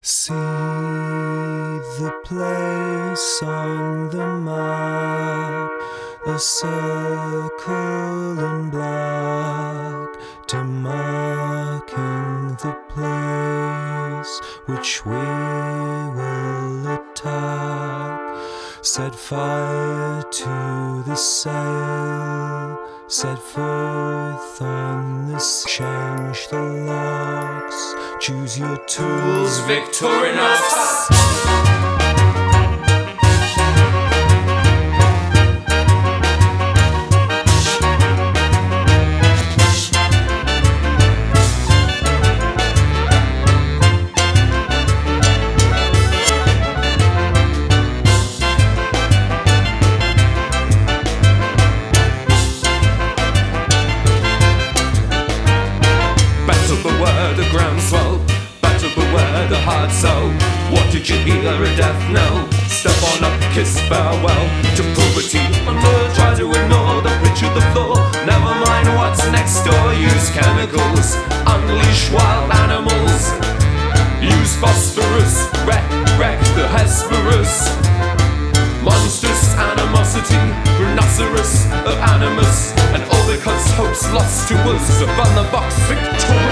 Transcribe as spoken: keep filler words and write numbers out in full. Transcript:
See the place on the map, a circle in black, demarking the place which we will attack. Set fire to the sail, set forth on this, change the locks, choose your tools, Victorinox. The groundswell, battle beware the hard soul. What did you hear? A death knell. Step on up, kiss farewell to poverty. Under, try to ignore the pitch of the floor. Never mind what's next door. Use chemicals, unleash wild animals. Use phosphorus, wreck, wreck the Hesperus. Monstrous animosity, rhinoceros of animus, and all because hope's lost to us. Upon the box, Victoria.